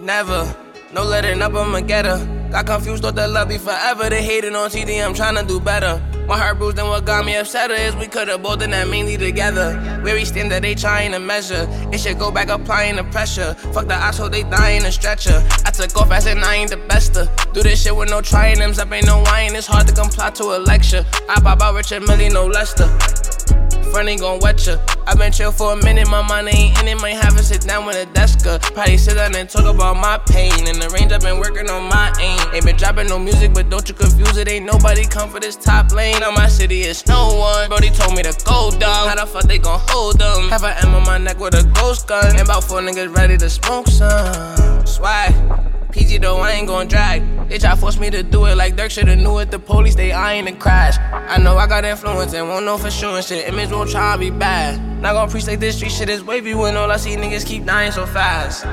Never, no letting up, I'ma get her. Got confused, thought that love be forever. They hating on TD, I'm tryna do better. My heart bruised and what got me upset is we could've both done that mainly together. Where we stand that they trying to measure, it should go back applying the pressure. Fuck the odds, so they dying a stretcher. I took off as and I ain't the bester. Do this shit with no trying them, up ain't no wine. It's hard to comply to a lecture. I pop out Richard Millie, no Lester. Friend ain't gon' wet ya. I been chill for a minute, my mind ain't in it. Might have to sit down with a desker. Probably sit down and talk about my pain. In the range, I been working on my aim. Ain't been dropping no music, but don't you confuse it. Ain't nobody come for this top lane. On my city, it's no one. Brody told me to go down. How the fuck they gon' hold them? Have an M on my neck with a ghost gun. And about 4 niggas ready to smoke some swag. PG though, I ain't gon' drag. They try force me to do it like Dirk shoulda knew it. The police, they eyeing the crash. I know I got influence and won't know for sure and shit. Image won't try to be bad. Not gon' preach like this street shit is wavy when all I see niggas keep dying so fast.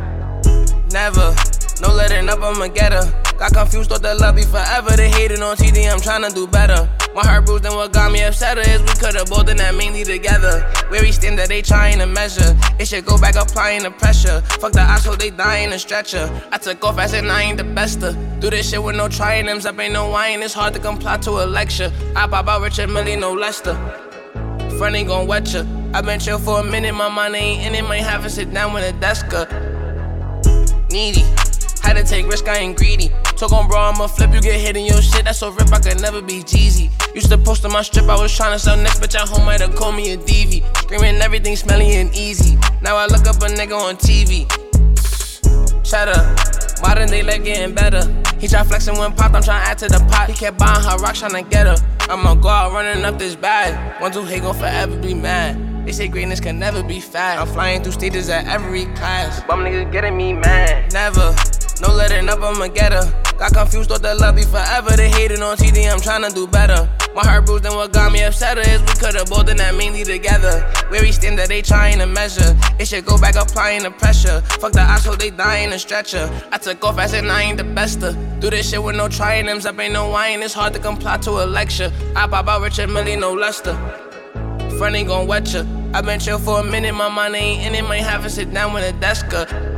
Never, no letting up, I'ma get her. Got confused, thought that love be forever. They hating on TD, I'm tryna do better. My heart bruised and what got me upset is we could've both done that mainly together. Where we stand that they trying to measure, it should go back applying the pressure. Fuck the odds, so they dying a stretcher. I took off as and I ain't the bester. Do this shit with no trying them, up ain't no wine. It's hard to comply to a lecture. I pop out Richard Millie, no Lester. Friend ain't gon' wet ya. I been chill for a minute, my mind ain't in it. Might have to sit down with a desker. Needy, had to take risk, I ain't greedy. Talk on bro, I'ma flip, you get hit in your shit. That's so rip, I could never be Jeezy. Used to post on my strip, I was tryna sell next bitch at home, might have called me a DV. Screaming everything smelly and easy. Now I look up a nigga on TV. Cheddar, modern day life getting better. He try flexing when popped, I'm tryna add to the pot. He kept buying her rocks, tryna get her. I'ma go out running up this bag. Ones who hate gon' forever be mad. They say greatness can never be fat. I'm flying through stages at every class. Bum niggas getting me mad. Never, no letting up, I'ma get her. Got confused, thought that love be forever. They hating on TD, I'm tryna do better. My heart bruised and what got me upset is we could've both done that mainly together. Where we stand that they trying to measure, it should go back applying the pressure. Fuck the odds, so they dying a stretcher. I took off as and I ain't the bester. Do this shit with no trying them, up ain't no wine. It's hard to comply to a lecture. I pop out Richard Millie, no Lester. Friend ain't gon' wet ya. I been chill for a minute, my mind ain't in it. Might have to sit down with a desker.